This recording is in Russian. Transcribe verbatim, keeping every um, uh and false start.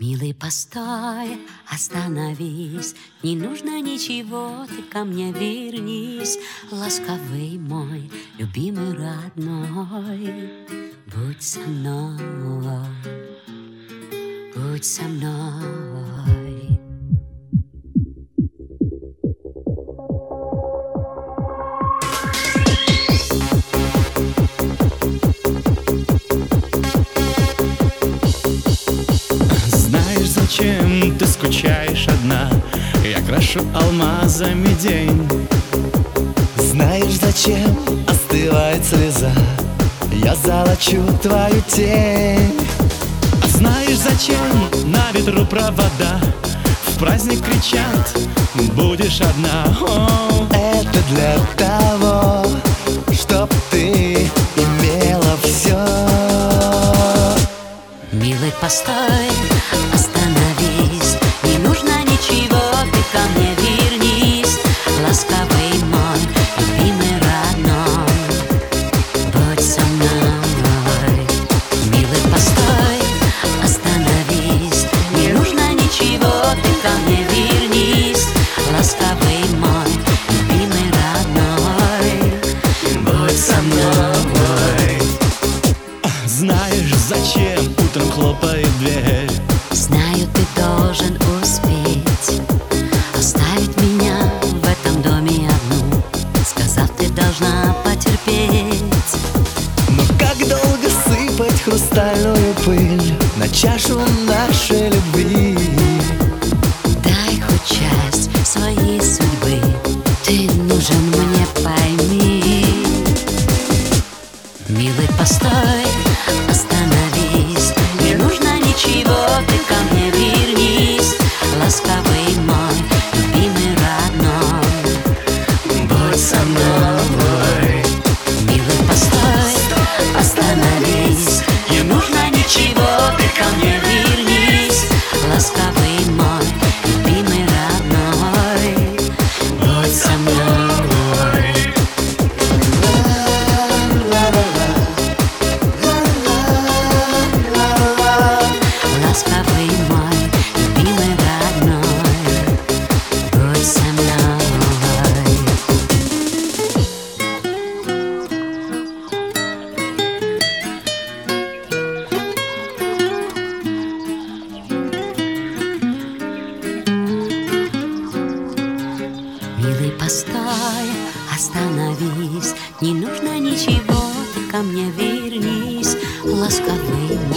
Милый, постой, остановись, не нужно ничего, ты ко мне вернись. Ласковый мой, любимый, родной, будь со мной, будь со мной. Зачем ты скучаешь одна? Я крашу алмазами день. Знаешь, зачем остывает слеза? Я золочу твою тень. А знаешь, зачем на ветру провода в праздник кричат: будешь одна? О, это для того, чтоб ты имела все. Милый, постой, остановись, не нужно ничего, ты ко мне вернись. Ласковый мой, любимый, родной, будь со мной. Милый, постой, остановись, не нужно ничего, ты ко мне вернись. Ласковый мой, любимый, родной, будь со мной. знаешь, зачем утром хлопает дверь? Знаю, ты должен успеть оставить меня в этом доме одну. Сказав, ты должна потерпеть. Но как долго сыпать хрустальную пыль на чашу нашей любви? Дай хоть часть своей судьбы, ты нужен мне, пойми. Милый, постой, остановись, не нужно ничего, ты ко мне вернись. Ласковый мой, любимый, родной, будь со мной. Милый, постой, остановись, не нужно ничего, ты ко мне вернись. Ласковый мой, любимый, родной, будь со мной. Ласковый мой, любимый, родной, будь со мной. Милый, постой, остановись, не нужно ничего, ты ко мне вернись. Ласковый